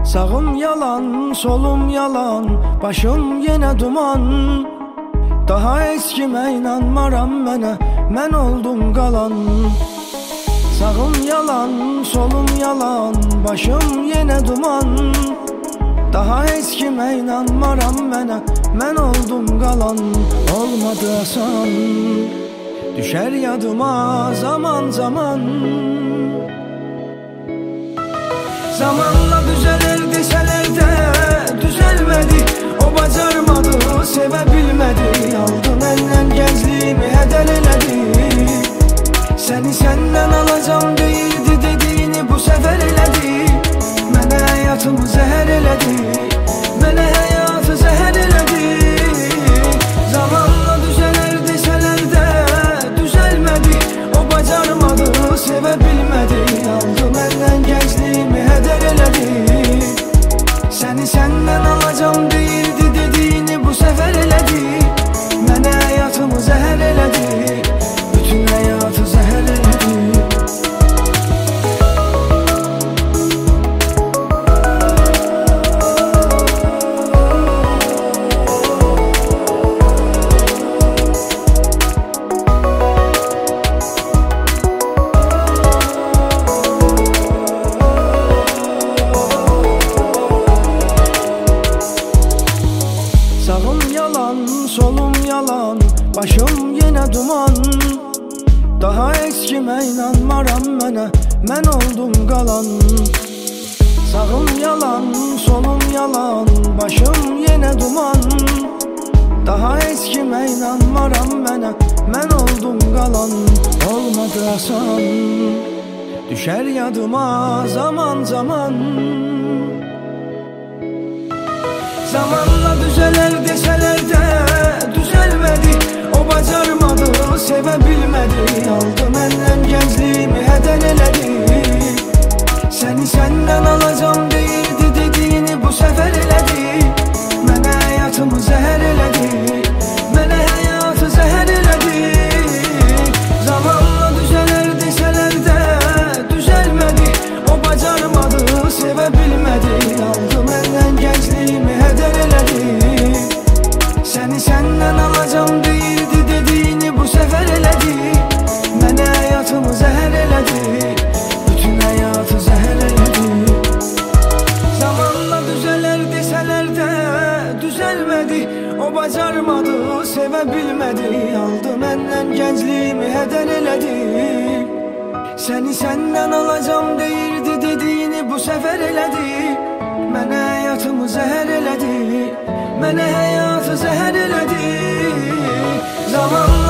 Sağım yalan, solum yalan, başım yenə duman. Daha eskimə inanmaram mənə, mən oldum qalan. Sağım yalan, solum yalan, başım yenə duman. Daha eskimə inanmaram mənə, mən oldum qalan. Olmadı asan, düşər yadıma zaman zaman. Zamanla düzelir deseler de düzelmedi. O bacarmadı, sevə bilmədi. Aldı məndən gəncliyimi, hədər elədi. Səni səndən alacam deyirdi, dediyini bu səfər elədi. Mənə həyatımı zəhər elədi, mənə həyatı zəhər elədi. Zamanla düzelir deseler de düzelmedi. O bacarmadı, sevə bilmədi. Aldı məndən gəncliyimi, hədər elədi. Səni səndən alacam deyirdi, dediyini bu səfər elədi. Mənə həyatımı zəhər elədi, bütün həyatı zəhər elədi. Sağım yalan, solum yalan, başım yenə duman. Daha eskimə inanmaram mənə, mən oldum qalan. Sağım yalan, solum yalan, başım yenə duman. Daha eskimə inanmaram mənə, mən oldum qalan. Olmadı asan, düşər yadıma zaman zaman. Zamanla düzelir deseler de düzelmedi. O bacarmadı, sevə bilmədi. Aldı məndən gəncliyimi, hədər elədi. Səni səndən alacam deyirdi, dediyini bu səfər elədi. Mənə həyatımı zəhər elədi, mənə həyatı zəhər elədi. Zamanla düzelir deseler de düzelmedi. O bacarmadı, sevə bilmədi. Aldı məndən gəncliyimi, hədər elədi. Səni səndən alacam deyirdi, dediyini bu səfər elədi. Mənə həyatımı zəhər elədi, bütün həyatı zəhər elədi. Zamanla düzələr deselər də düzəlmədi. O bacarmadı, sevə bilmədi. Aldı məndən gəncliyimi, hədər elədi. Səni səndən alacam deyirdi, dediyini bu səfər elədi. Mənə həyatımı zəhər elədi, mənə həyatı zəhər elədi. Zamanla